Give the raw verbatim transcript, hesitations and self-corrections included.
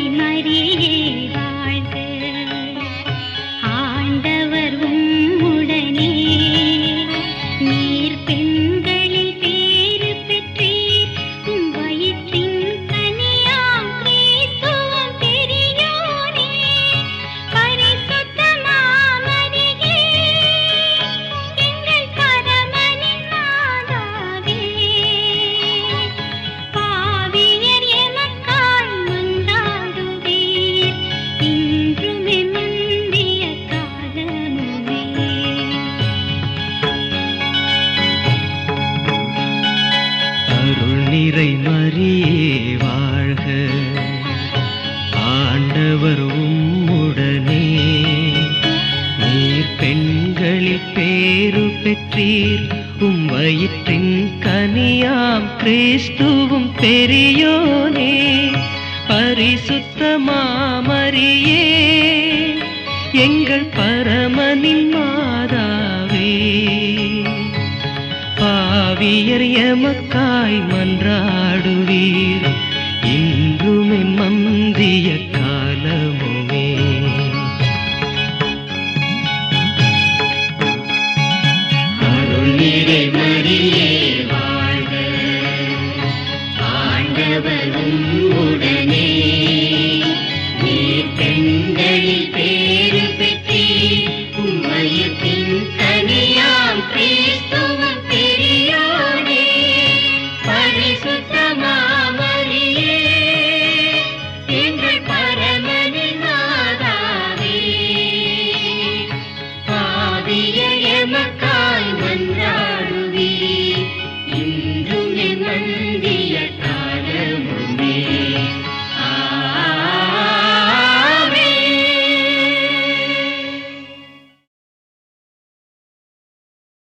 நிறை மரியே வாழ்க, ஆண்டவர் உம்முடனே. நீர் பெண்களில் பேறு பெற்றீர், உம் வயிற்றின் கனியாம் கிறிஸ்துவும் பெரியோனே. பரிசுத்த மாமரியே, எங்கள் பரமனின் மாதாவே, பாவியர் எமக்காய் மன்றாடுவீர், இன்றும் மந்திய